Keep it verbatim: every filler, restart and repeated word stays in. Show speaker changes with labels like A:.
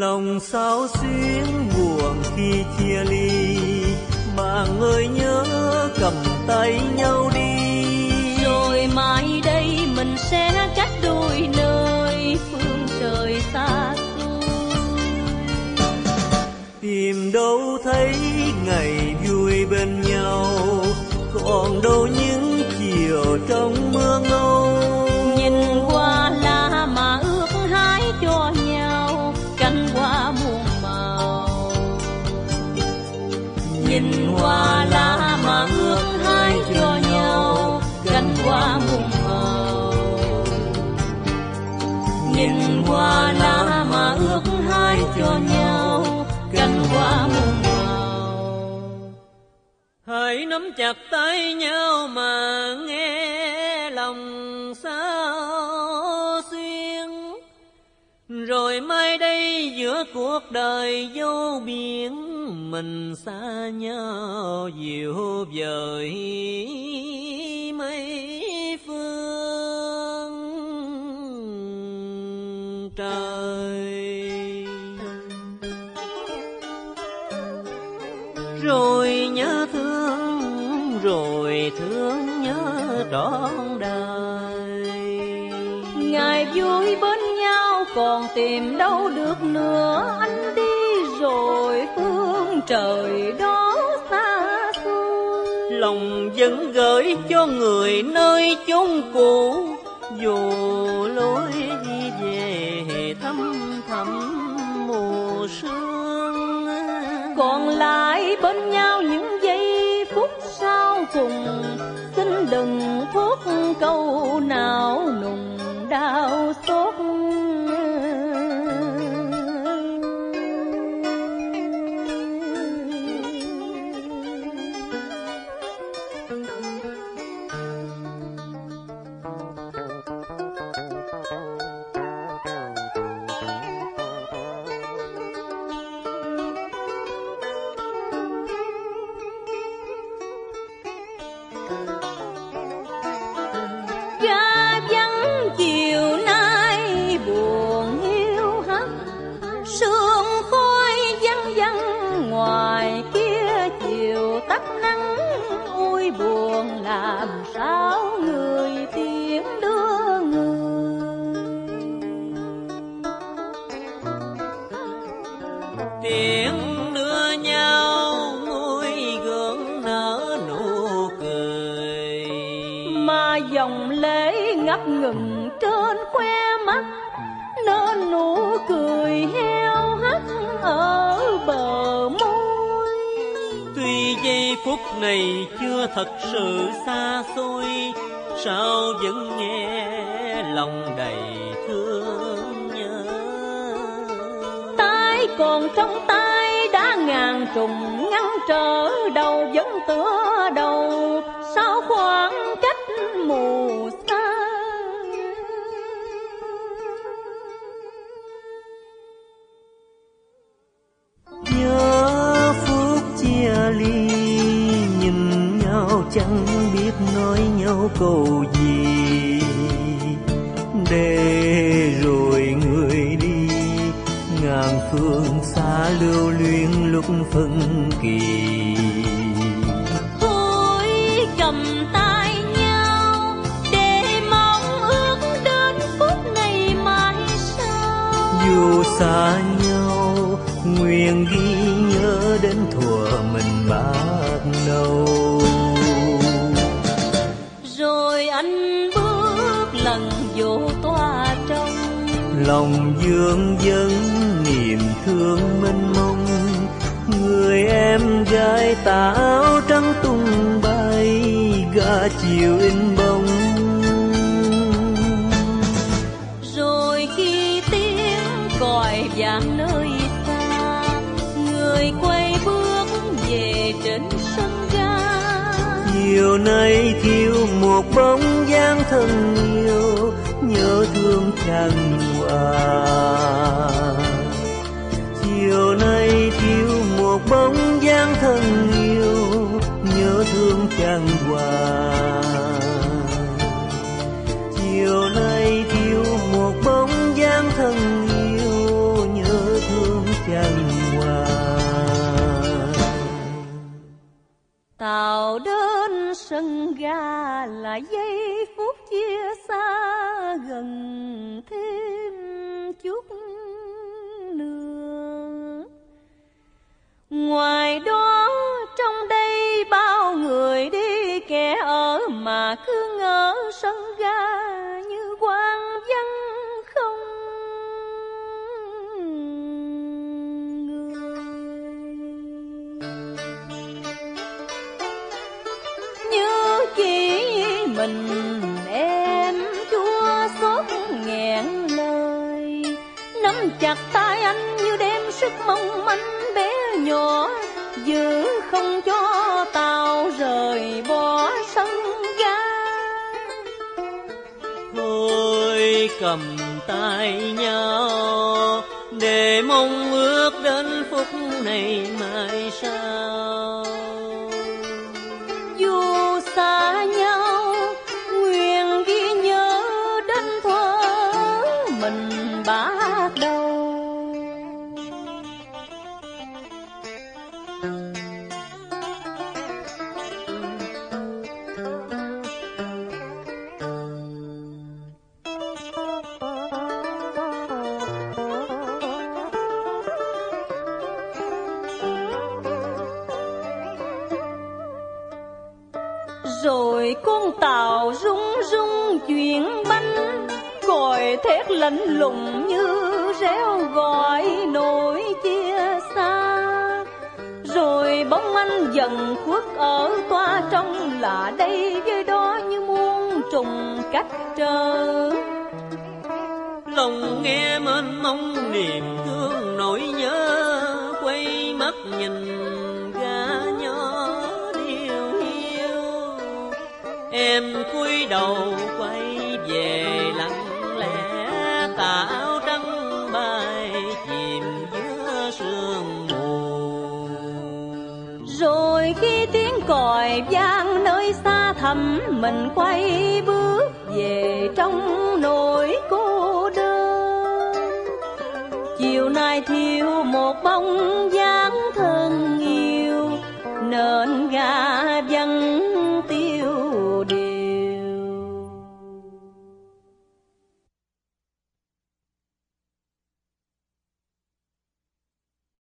A: Lòng sao xuyến buồn khi chia ly, bạn ơi nhớ cầm tay nhau đi.
B: Rồi mai đây mình sẽ cách đôi nơi phương trời xa xôi.
A: Tìm đâu thấy ngày vui bên nhau, còn đâu những chiều trong mưa ngâu.
B: Nhìn qua lá mà ước hái cho nhau cánh hoa muôn màu. Nhìn qua lá mà ước hái cho nhau cánh hoa muôn màu. Nhìn qua lá mà ước hái cho nhau cánh hoa muôn màu.
A: Hãy nắm chặt tay nhau mà nghe lòng sao xuyên. Rồi mai đây giữa cuộc đời vô biển, mình xa nhau dịu vời mây phương trời. Rồi nhớ thương, rồi thương nhớ trọn đời.
B: Ngày vui bên nhau còn tìm đâu được nữa, anh đi rồi phương trời đó xa xôi.
A: Lòng vẫn gửi cho người nơi chốn cũ, dù lối đi về thăm thẳm mùa sương.
B: Còn lại bên nhau những giây phút sau cùng, xin đừng thốt câu nào nùng đau xót. Ga vắng chiều nay buồn hiu hắt, sương khói văng văng ngoài kia chiều tắt nắng. Ôi buồn làm sao người tiếng đưa người.
A: Tiếng đưa nhau môi gượng nở nụ cười,
B: mà dòng lệ ngập ngừng trên khóe mắt, nên nụ cười heo hắt ở bờ môi.
A: Tuy giây phút này chưa thật sự xa xôi, sao vẫn nghe lòng đầy thương nhớ.
B: Tay còn trong tay đã ngàn trùng ngăn trở, đầu vẫn tựa đầu sau khoảng cách mù xa.
A: Nhớ phút chia ly, nhìn nhau chẳng biết nói nhau câu gì, để rồi người đi ngàn phương xa lưu luyến lúc phân kỳ.
B: Thôi cầm tay nhau để mong ước đến phút này mãi sau.
A: Dù xa nhau nguyện ghi nhớ đến thuở mình bắt đầu.
B: Rồi anh bước lần vô toa trong,
A: lòng vương vấn niềm thương mênh mông. Người em gái tà áo trắng tung bay, gã chiều in bóng.
B: rồi khi tiếng còi vang nơi xa, người quay bước về trên sân ga.
A: Chiều nay thiếu một bóng dáng thân yêu, nhớ thương chàng hòa. Chiều nay thiếu một bóng dáng thân yêu, nhớ thương chàng hòa. Chiều nay thiếu một bóng dáng thân yêu, nhớ thương chan hòa.
B: Tàu đến sân ga là giây phút chia xa gần thêm chút nữa. Ngoài đó trong đây bao người đi kẻ ở mà cứ ngỡ sân ga như hoang vắng không người. Như chỉ mình em chua xót nghẹn lời, nắm chặt tay anh như đem sức mong manh bé nhỏ, giữ không cho tàu rời bỏ sân ga.
A: Thôi cầm tay nhau để mong ước đến phút này mai sau.
B: Dù xa nhau nguyện ghi nhớ đến thuở mình bắt đầu. Rồi con tàu rung rung chuyển bánh, còi thét lạnh lùng như réo gọi nỗi chia xa. Rồi bóng anh dần khuất ở toa trong, là đây với đó như muôn trùng cách trở.
A: Lòng nghe mênh mông niềm thương nỗi nhớ, quay mắt nhìn gã nhỏ điêu hiu. Em cúi đầu quay về lặng lẽ, tà áo trắng bay chìm giữa sương mù.
B: Rồi khi tiếng còi vang nơi xa thẳm, mình quay bước về trong nỗi cô đơn. Chiều nay thiếu một bóng dáng thân yêu, nên ga